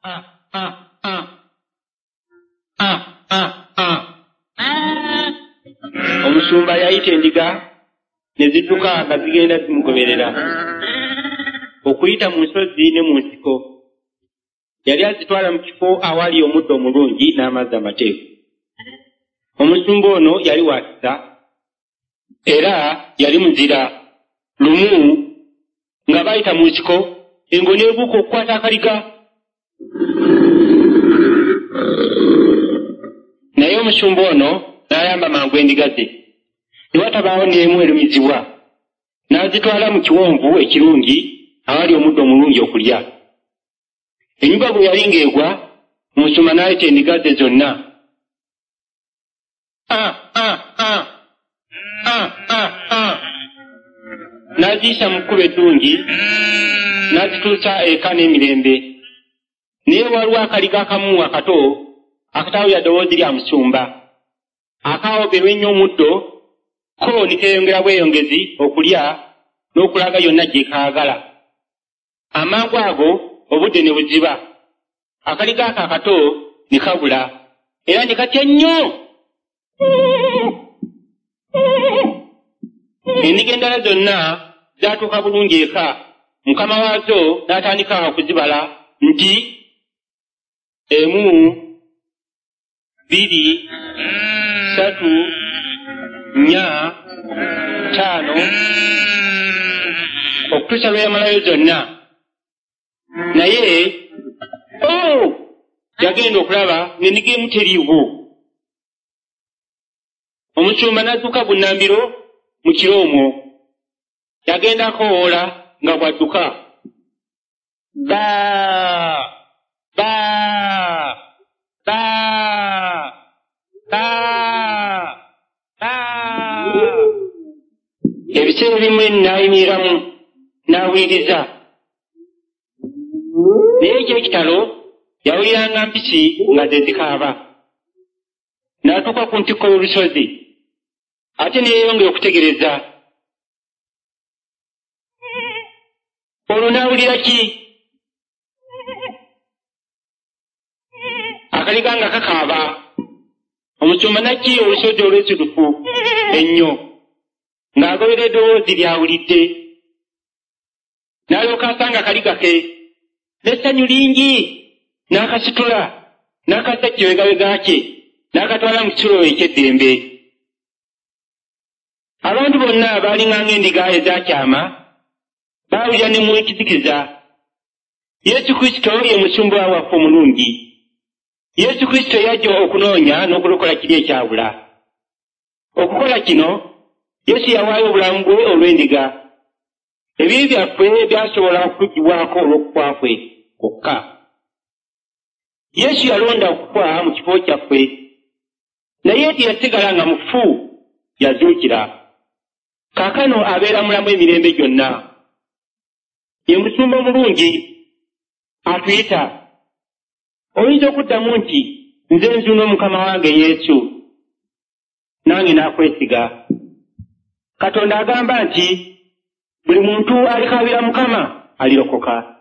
Omusumba yayita endiga ne zidduka nga zigenda zimugoberera okuyita mu nsozi ne mu nsiko. Yali azitwala mu kifo awali omuddo omulungi n'amazzi amateefu. Omusumba ono yali wakisa era yali muzira. Lumu nga bayita mu nsiko, engo n'ebuuka okukwata akaliga. Naye omusumba ono n'ayamba mangu endiga ze, ne watabaawo n'emu erumizibwa. N'azitwala mu kiwonvu ekirungi awali omuddo omulungi okulya. Ennyumba bwe yali ng'egwa, omusumba n'ayita endiga ze zonna. N'aziyisa mu kkubo eddungi, n'azituusa eka n'emirembe. Naye waliwo akaliga akamu akato akataawulira ddoboozi lya musumba, akaawogerwa ennyo omuddo, ko ne keeyongera bweyongezi okulya n'okulaga yonna gye kaagala. Amangu ago obudde ne buziba, akaliga ako akato ne kabula era ne katya nnyo. Endiga endala zonna zaatuuka bulungi eka, mukama waazo n'atandika okuzibala nti 1, 2, 3, 4, 5 okutuusa lwe yamalayo zonna. Naye yagenda okulaba ng'endiga emu teriiwo. Omusumba n'adduka bunnambiro mu kiro omwo. Yagenda akowoola nga bw'adduka. Ebiseera ebimu n'ayimiriramu n'awuliriza. Naye eky'ekitalo yawuliranga mpisi nga ze zikaaba. N'atuuka ku ntikko y'olusozi, ate ne yeeyongera okutegereza. Olwo n'awulira ki? Akaliga nga kakaaba. Omusumba n'ajjira olusozi olw'esulufu ennyo ng'agoberera eddoboozi ly'awulidde. N'alyoka asanga akaliga ke n'essanyu lingi, n'akasitula n'akassa ekibegabega kye n'akatwala mu kisulo eky'eddembe. Abantu bonna baalinganga endiga ezakyama baawulira ne mu ekizikiza. Yesu Kristo ye musumba waffe omulungi. Yesu Kristo yajja okunoonya n'okulokola kiri ekyabula. Okukola kino, Yesu yawaayo obulamu bwe olw'endiga. Ebibi byaffe byasobola okutugibwako olw'okufa kwe kwokka. Yesu yalonda okufa mu kifo kyaffe, naye teyasigala nga mufu, yazuukira. Kaakano abeera mulamu emirembe gyonna. Ye musumba omulungi atuyita. Oyinza okuddamu nti nze nzuuno Mukama wange Yesu, nange n'akwesiga. Katonda agamba nti buli muntu alikaabira Mukama alirokoka.